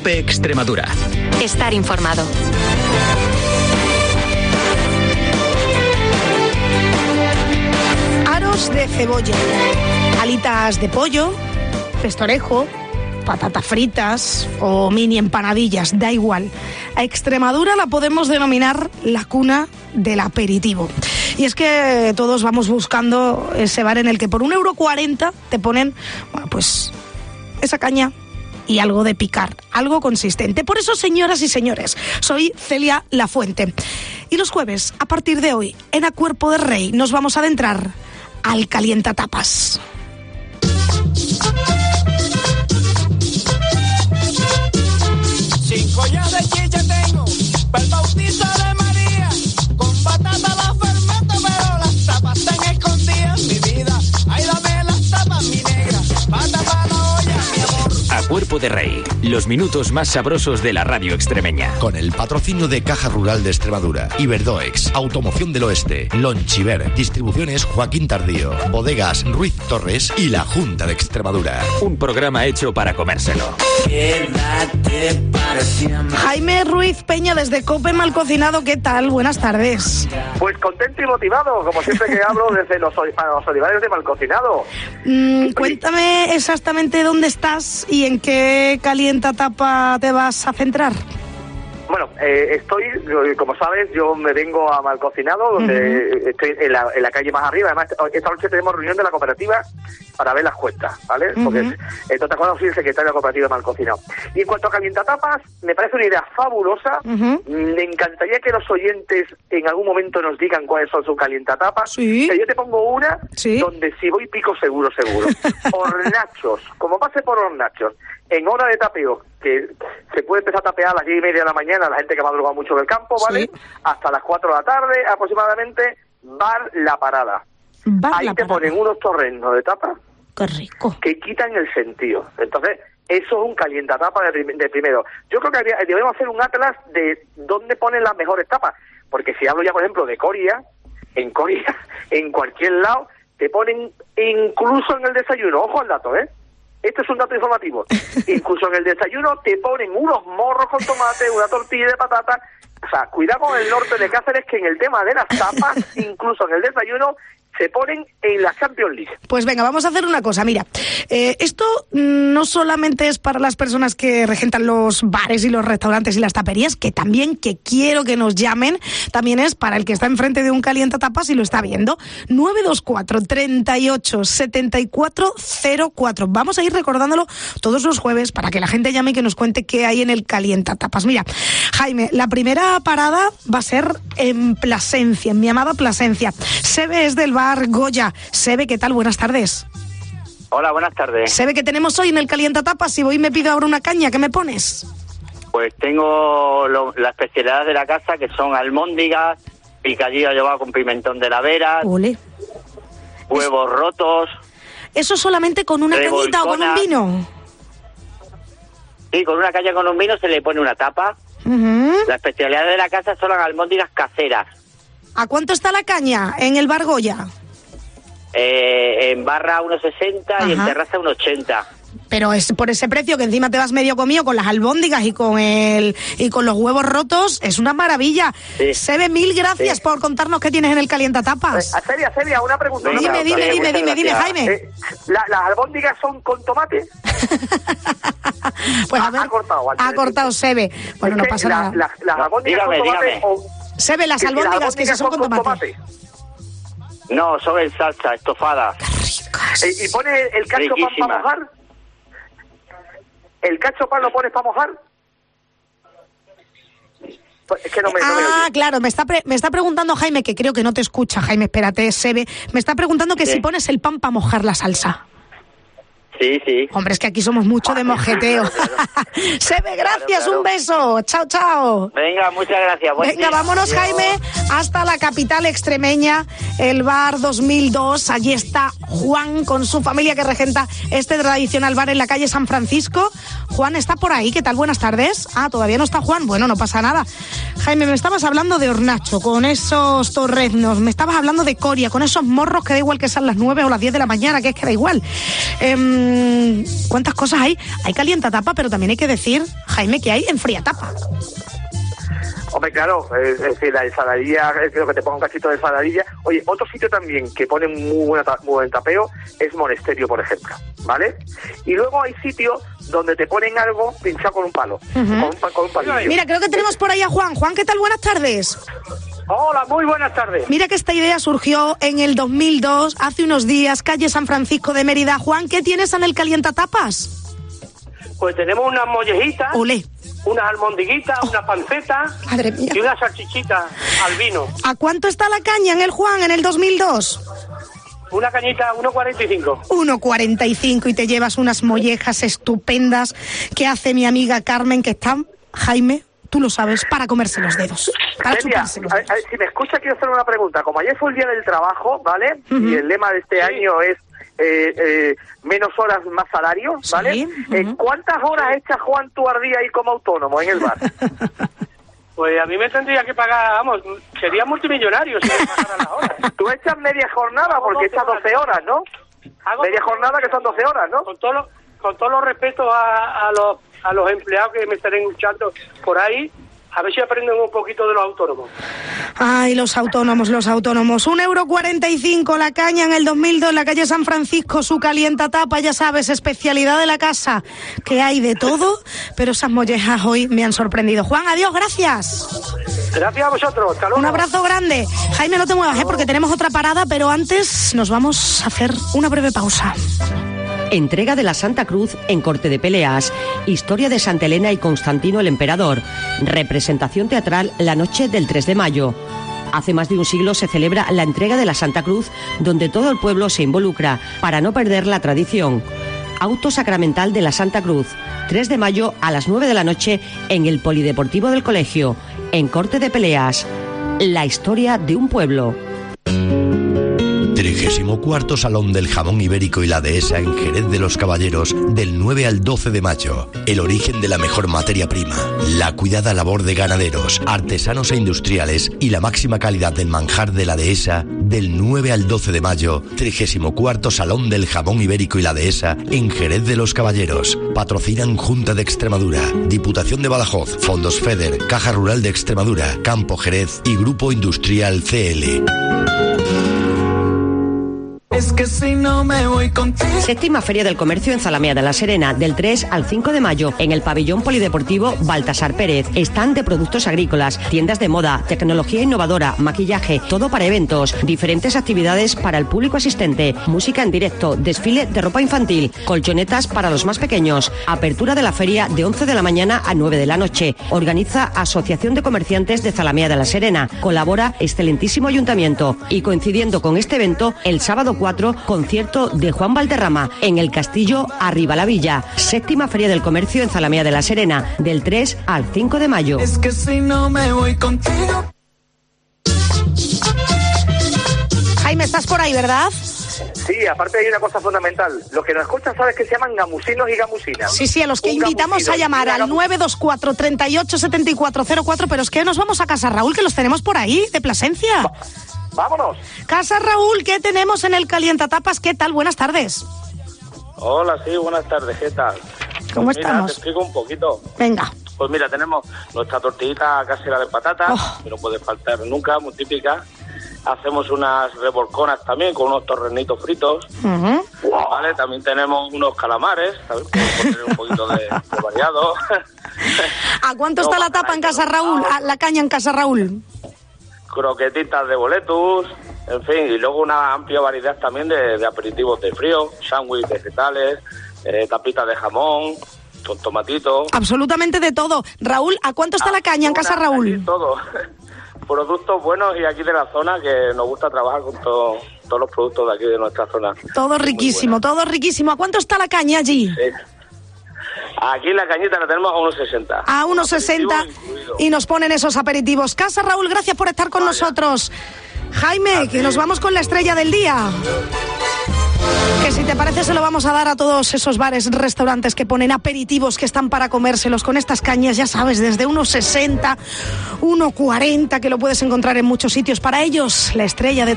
COPE Extremadura. Estar informado. Aros de cebolla, alitas de pollo, pestorejo, patatas fritas o mini empanadillas, da igual. A Extremadura la podemos denominar la cuna del aperitivo. Y es que todos vamos buscando ese bar en el que por 1,40 € te ponen, bueno, pues esa caña y algo de picar, algo consistente. Por eso, señoras y señores, soy Celia Lafuente. Y los jueves, a partir de hoy, en A Cuerpo de Rey, nos vamos a adentrar al calientatapas. Cinco ya de chicha tengo, para el bautizo de María, con batata la fermento, pero las tapas están escondidas, mi vida, ay dame las tapas, mi negra, pata para la olla, mi amor. A Cuerpo de Rey, los minutos más sabrosos de la radio extremeña. Con el patrocinio de Caja Rural de Extremadura, Iberdoex, Automoción del Oeste, Lonchiver, Distribuciones Joaquín Tardío, Bodegas Ruiz Torres y la Junta de Extremadura. Un programa hecho para comérselo. Quédate para siempre. Jaime Ruiz Peña desde COPE Mal Cocinado, ¿qué tal? Buenas tardes. Pues contento y motivado, como siempre que hablo desde los Olivares de Mal Cocinado. Cuéntame exactamente dónde estás y en qué calientatapa te vas a centrar. Bueno, estoy, como sabes, yo me vengo a Mal Cocinado, donde estoy en la calle más arriba. Además, esta noche tenemos reunión de la cooperativa para ver las cuentas, ¿vale? Porque entonces, cuando soy el secretario de la cooperativa de Mal Cocinado. Y en cuanto a calientatapas, me parece una idea fabulosa. Me encantaría que los oyentes en algún momento nos digan cuáles son sus calientatapas. Sí. Yo te pongo una donde si voy pico seguro. Hornachos, como pase por hornachos, en hora de tapeo, que se puede empezar a tapear a las 10:30 de la mañana, la gente que madruga mucho del campo, ¿vale? Sí. Hasta las 4 de la tarde aproximadamente, bar La Parada. Ahí te ponen unos torrenos de tapa. Qué rico. Que quitan el sentido. Entonces, eso es un calientatapa de primero. Yo creo que debemos hacer un atlas de dónde ponen las mejores tapas. Porque si hablo ya, por ejemplo, de Coria, en cualquier lado, te ponen incluso en el desayuno. Ojo al dato, ¿eh? Esto es un dato informativo. Incluso en el desayuno te ponen unos morros con tomate, una tortilla de patata. O sea, cuidado con el norte de Cáceres, que en el tema de las tapas, incluso en el desayuno, se ponen en la Champions League. Pues venga, vamos a hacer una cosa. Mira, esto no solamente es para las personas que regentan los bares y los restaurantes y las taperías, que también, que quiero que nos llamen, también es para el que está enfrente de un calientatapas y lo está viendo. 924 38 74 04. Vamos a ir recordándolo todos los jueves para que la gente llame y que nos cuente qué hay en el calientatapas. Mira, Jaime, la primera parada va a ser en Plasencia, en mi amada Plasencia. Sebe es del bar Goya. Sebe, ¿qué tal? Buenas tardes. Hola, buenas tardes. Sebe, ¿qué tenemos hoy en el calientatapas? Si voy y me pido ahora una caña, ¿qué me pones? Pues tengo la especialidad de la casa, que son almóndigas, picadillo llevado con pimentón de la Vera, huevos rotos. ¿Eso solamente con una cañita o con un vino? Sí, con una caña con un vino se le pone una tapa. La especialidad de la casa son las almóndigas caseras. ¿A cuánto está la caña en el bar Goya? En barra 1,60 y en terraza 1,80. Pero es por ese precio que encima te vas medio comido con las albóndigas y con los huevos rotos, es una maravilla. Sí. Sebe, mil gracias por contarnos qué tienes en el calientatapas. Seria, una pregunta. Dime, Jaime. ¿Las albóndigas son con tomate? Pues a ver, ha cortado Sebe. Bueno, no pasa nada. Las albóndigas con tomate Sebe, las albóndigas que son con tomate. No, son en salsa, estofadas. ¿Y pone el cacho pan para mojar? ¿El cacho pan lo pones para mojar? Pues es que no me claro, me está preguntando Jaime, que creo que no te escucha, Jaime, espérate, Sebe. Me está preguntando que si pones el pan para mojar la salsa. Sí. Hombre, es que aquí somos mucho de mojeteo. Sebe, gracias, claro. Un beso. Chao. Venga, muchas gracias. Venga, vámonos, Jaime, hasta la capital extremeña, el bar 2002. Allí está Juan con su familia que regenta este tradicional bar en la calle San Francisco. Juan está por ahí, ¿qué tal? Buenas tardes. Todavía no está Juan. Bueno, no pasa nada. Jaime, me estabas hablando de hornacho, con esos torreznos. Me estabas hablando de Coria, con esos morros que da igual que sean las 9 o las 10 de la mañana, que es que da igual. ¿Cuántas cosas hay? Hay calientatapa, pero también hay que decir, Jaime, que hay enfriatapa. Hombre, claro, es decir, la ensaladilla, es lo que te ponga un cachito de ensaladilla. Oye, otro sitio también que pone muy buen tapeo es Monesterio, por ejemplo, ¿vale? Y luego hay sitios donde te ponen algo pinchado con un palo, con un palillo. Mira, creo que tenemos por ahí a Juan. Juan, ¿qué tal? Buenas tardes. Hola, muy buenas tardes. Mira que esta idea surgió en el 2002, hace unos días, calle San Francisco de Mérida. Juan, ¿qué tienes en el calientatapas? Pues tenemos unas mollejitas, Olé. unas almondiguitas, una panceta Madre mía. y una salchichita al vino. ¿A cuánto está la caña en el Juan en el 2002? Una cañita, 1,45. 1,45 y te llevas unas mollejas estupendas que hace mi amiga Carmen, que están, Jaime, tú lo sabes, para comerse los dedos. Para chuparse los dedos. Si me escucha, quiero hacer una pregunta. Como ayer fue el Día del Trabajo, ¿vale? Y el lema de este año es menos horas, más salario, ¿vale? Sí, ¿Cuántas horas echa Juan tú al día ahí como autónomo en el bar? Pues a mí me tendría que pagar, vamos, sería multimillonario si me pagaran las horas. Tú echas media jornada porque echas 12 horas, ¿no? Media jornada que son 12 horas, ¿no? Con todos los respetos a los empleados que me estarán escuchando por ahí, a ver si aprenden un poquito de los autónomos. Ay, los autónomos. 1,45 la caña en el 2002 en la calle San Francisco, su calientatapa, ya sabes, especialidad de la casa, que hay de todo, pero esas mollejas hoy me han sorprendido. Juan, adiós, gracias. Gracias a vosotros, hasta luego. Un abrazo grande. Jaime, no te muevas, porque tenemos otra parada, pero antes nos vamos a hacer una breve pausa. Entrega de la Santa Cruz en Corte de Peleas. Historia de Santa Elena y Constantino el Emperador. Representación teatral la noche del 3 de mayo. Hace más de un siglo se celebra la entrega de la Santa Cruz, donde todo el pueblo se involucra para no perder la tradición. Auto sacramental de la Santa Cruz. 3 de mayo a las 9 de la noche en el Polideportivo del Colegio. En Corte de Peleas. La historia de un pueblo. 34º Salón del Jamón Ibérico y la Dehesa en Jerez de los Caballeros, del 9 al 12 de mayo. El origen de la mejor materia prima, la cuidada labor de ganaderos, artesanos e industriales y la máxima calidad del manjar de la Dehesa, del 9 al 12 de mayo. 34º Salón del Jamón Ibérico y la Dehesa en Jerez de los Caballeros. Patrocinan Junta de Extremadura, Diputación de Badajoz, Fondos FEDER, Caja Rural de Extremadura, Campo Jerez y Grupo Industrial CL. Es que si no me voy contigo. Séptima Feria del Comercio en Zalamea de la Serena, del 3 al 5 de mayo, en el pabellón polideportivo Baltasar Pérez. Stand de productos agrícolas, tiendas de moda, tecnología innovadora, maquillaje, todo para eventos, diferentes actividades para el público asistente, música en directo, desfile de ropa infantil, colchonetas para los más pequeños. Apertura de la feria de 11 de la mañana a 9 de la noche. Organiza Asociación de Comerciantes de Zalamea de la Serena. Colabora excelentísimo ayuntamiento. Y coincidiendo con este evento, el sábado 4, concierto de Juan Valderrama en el Castillo Arriba la Villa. Séptima Feria del Comercio en Zalamea de la Serena, del 3 al 5 de mayo. Es que si no me voy contigo. Jaime, estás por ahí, ¿verdad? Sí, aparte hay una cosa fundamental. Los que nos escuchan sabes que se llaman gamusinos y gamusinas. Sí, a los que invitamos a llamar al 924 38 74 04, pero es que nos vamos a Casa Raúl, que los tenemos por ahí, de Plasencia. ¡Vámonos! Casa Raúl, ¿qué tenemos en el calientatapas? ¿Qué tal? Buenas tardes. Hola, sí, buenas tardes, ¿qué tal? ¿Cómo Mira, estamos? te explico un poquito. Venga. Pues mira, tenemos nuestra tortillita casera de patata, que no puede faltar nunca, muy típica. Hacemos unas revolconas también con unos torrenitos fritos. Vale, también tenemos unos calamares, ¿sabes? Podemos poner un poquito de variado. ¿A cuánto está la tapa en Casa Raúl? La caña en Casa Raúl. Croquetitas de boletus, en fin, y luego una amplia variedad también de aperitivos de frío, sándwiches vegetales, tapitas de jamón, con tomatito. Absolutamente de todo. Raúl, ¿a cuánto está la caña en Casa Raúl? Todo. Productos buenos y aquí de la zona, que nos gusta trabajar con todos los productos de aquí de nuestra zona. Todo riquísimo, todo riquísimo. ¿A cuánto está la caña allí? Sí. Aquí la cañita la tenemos a 1,60. A 1,60 y nos ponen esos aperitivos. Casa Raúl, gracias por estar con nosotros. Jaime, que nos vamos con la estrella del día. Que si te parece se lo vamos a dar a todos esos bares, restaurantes que ponen aperitivos que están para comérselos con estas cañas, ya sabes, desde 1,60, 1,40, que lo puedes encontrar en muchos sitios. Para ellos, la estrella de